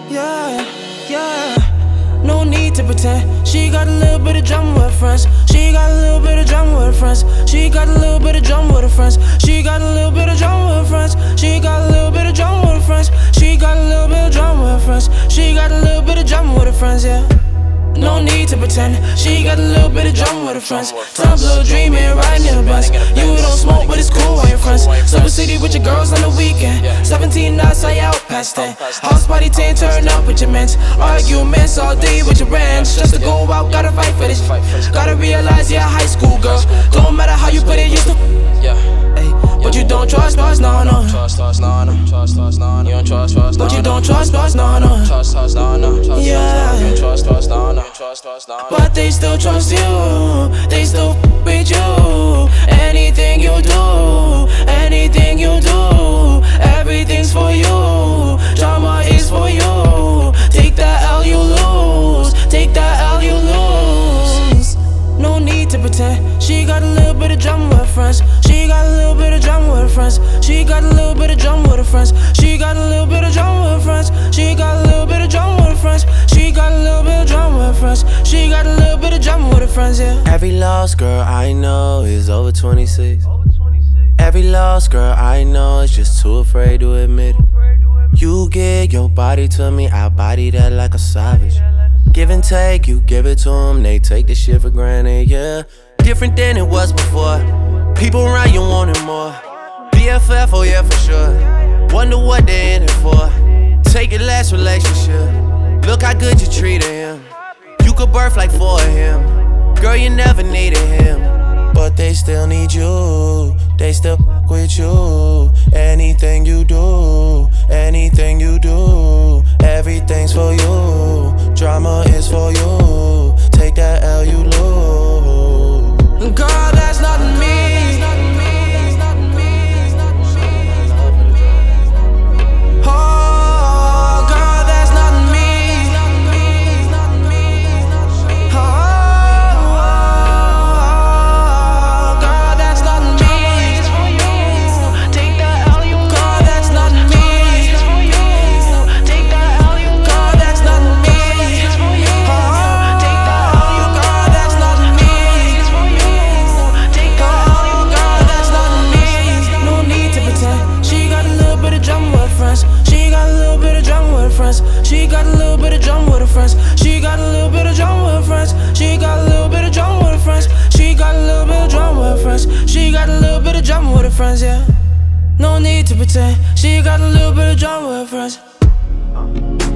Yeah, yeah. No need to pretend. She got a little bit of drama with her friends. She got a little bit of drama with her friends. She got a little bit of drama with her friends. She got a little bit of drama with her friends. She got a little bit of drama with her friends. She got a little bit of drama with her friends. She got a little bit of drama with her friends, yeah. No need to pretend. She got a little bit of drama with her friends. Tumblr dreaming, riding in the bus. You don't smoke, but it's cool with your friends. Silver City with your girls on the weekend. 17 nights, I out past 10. House party 10, turn up with your mans. Arguments all day with your friends. Just to go out, gotta fight for this. Gotta realize you're a high school girl. Don't matter how you put it, you still but you don't trust us, no, no. You don't trust us, but you don't trust us, no, no. Yeah. But they still trust you. They still with you. Anything you do, anything you do, everything's for you. Drama is for you. Take that L, you lose. Take that L, you lose. No need to pretend. She got a little bit of drama with her friends. She got a little bit of drama with her friends. She got a little bit of drama with her friends. She got a little bit of drama with her friends. She got a little bit of drama with her friends. She got a little bit of drama with her friends. She got a little bit of drama with her friends, yeah. Every lost girl I know is over 26. Every lost girl I know is just too afraid to admit it. You give your body to me, I body that like a savage. Give and take, you give it to them, they take the shit for granted, yeah. Different than it was before. People around you wanting more. BFF, oh yeah, for sure. Wonder what they in it for. Take your last relationship. Look how good you treated him. You could birth like 4 of him. Girl, you never needed him. But they still need you. They still fuck with you. Anything you do, anything you do, everything's for you. Drama is for you. Take that L, you lose. Girl, that's not me. Oh, girl, that's not me. Oh, girl, that's not me. Take that L, you lose. Girl, that's not me. Take that L, you lose. Girl, that's not me. Oh, take that L, you. Girl, that's not me. Take that L, you. Girl, that's not me. No need to pretend. She got a little bit of drama with her friends. She got a little bit of drama with her friends. She got a little bit of drama with her friends. She got a little bit of drama with her friends. She got a little bit of drama with her friends. She got a little bit of drama with her friends. She got a little bit of drama with her friends, yeah. No need to pretend. She got a little bit of drama with her friends.